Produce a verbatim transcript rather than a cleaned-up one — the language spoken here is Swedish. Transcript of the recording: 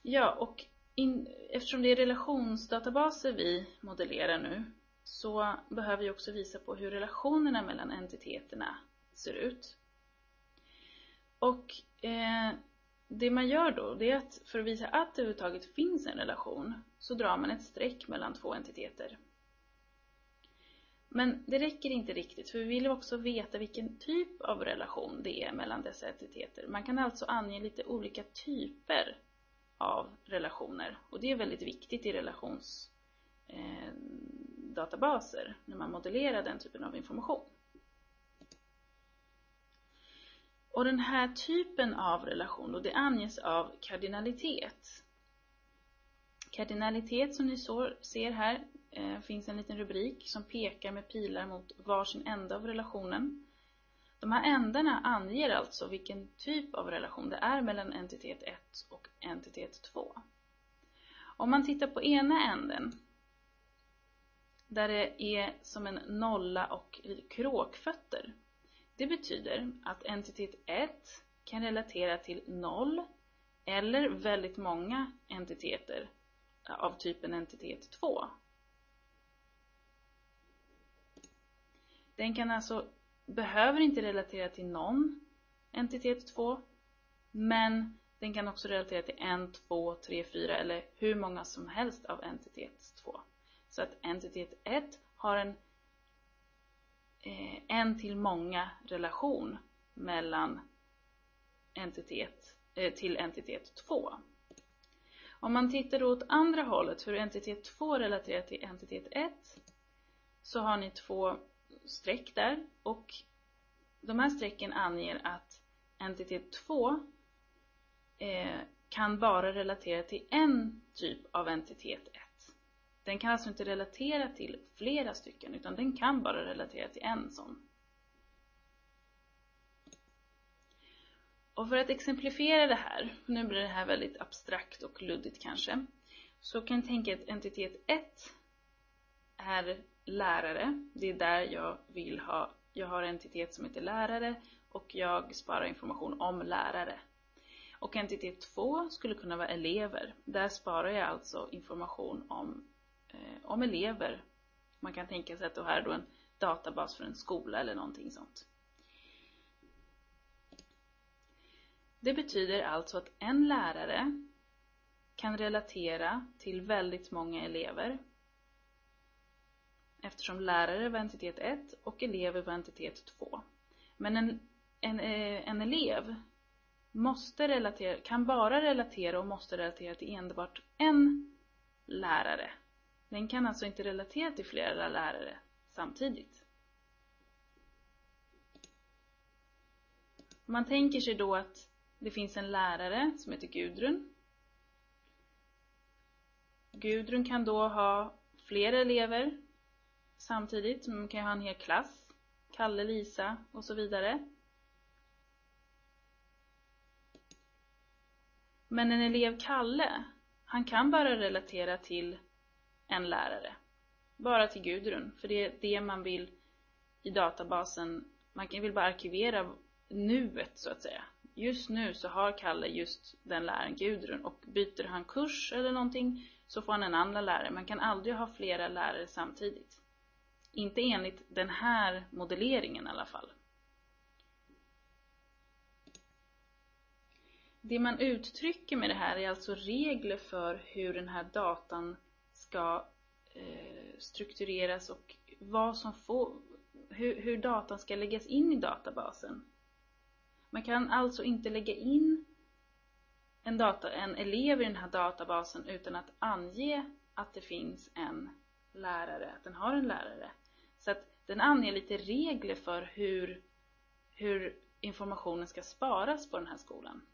Ja, och in, eftersom det är relationsdatabaser vi modellerar nu, så behöver vi också visa på hur relationerna mellan entiteterna ser ut. Och eh, det man gör då, det är att för att visa att det överhuvudtaget finns en relation, så drar man ett streck mellan två entiteter. Men det räcker inte riktigt, för vi vill också veta vilken typ av relation det är mellan dessa entiteter. Man kan alltså ange lite olika typer av relationer, och det är väldigt viktigt i relationsdatabaser eh, när man modellerar den typen av information. Och den här typen av relation, och det anges av kardinalitet. Kardinalitet, som ni så, ser här, eh, finns en liten rubrik som pekar med pilar mot varsin ände av relationen. De här ändarna anger alltså vilken typ av relation det är mellan entitet ett och entitet två. Om man tittar på ena änden, där det är som en nolla och kråkfötter, det betyder att entitet ett kan relatera till noll eller väldigt många entiteter av typen entitet två. Den kan alltså, behöver inte relatera till någon entitet två, men den kan också relatera till en, två, tre, fyra eller hur många som helst av entitet två. Så att entitet ett har en eh, en till många relation mellan entitet eh, till entitet två. Om man tittar då åt andra hållet, hur entitet två relaterar till entitet ett, så har ni två streck där, och de här strecken anger att entitet två eh, kan bara relatera till en typ av entitet ett. Den kan alltså inte relatera till flera stycken, utan den kan bara relatera till en sån. Och för att exemplifiera det här, nu blir det här väldigt abstrakt och luddigt kanske, så kan jag tänka att entitet ett är lärare. Det är där jag vill ha, jag har en entitet som heter lärare och jag sparar information om lärare. Och entitet två skulle kunna vara elever. Där sparar jag alltså information om, eh, om elever. Man kan tänka sig att det här är då en databas för en skola eller någonting sånt. Det betyder alltså att en lärare kan relatera till väldigt många elever, eftersom lärare var entitet ett och elever var entitet två. Men en, en, en elev måste relatera, kan bara relatera och måste relatera till enbart en lärare. Den kan alltså inte relatera till flera lärare samtidigt. Man tänker sig då att det finns en lärare som heter Gudrun. Gudrun kan då ha flera elever samtidigt. Man kan ha en hel klass. Kalle, Lisa och så vidare. Men en elev Kalle, han kan bara relatera till en lärare. Bara till Gudrun. För det är det man vill i databasen. Man vill bara arkivera nuet så att säga. Just nu så har Kalle just den läraren Gudrun, och byter han kurs eller någonting så får han en annan lärare. Man kan aldrig ha flera lärare samtidigt. Inte enligt den här modelleringen i alla fall. Det man uttrycker med det här är alltså regler för hur den här datan ska eh, struktureras och vad som får, hur, hur datan ska läggas in i databasen. Man kan alltså inte lägga in en, data, en elev i den här databasen utan att ange att det finns en lärare, att den har en lärare. Så att den anger lite regler för hur, hur informationen ska sparas på den här skolan.